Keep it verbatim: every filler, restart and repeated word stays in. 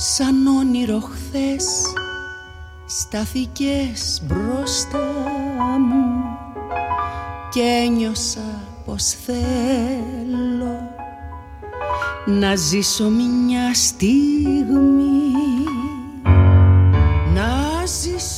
σαν όνειρο χθες στάθηκες μπροστά μου και ένιωσα πως θέλω να ζήσω μια στιγμή, να ζήσω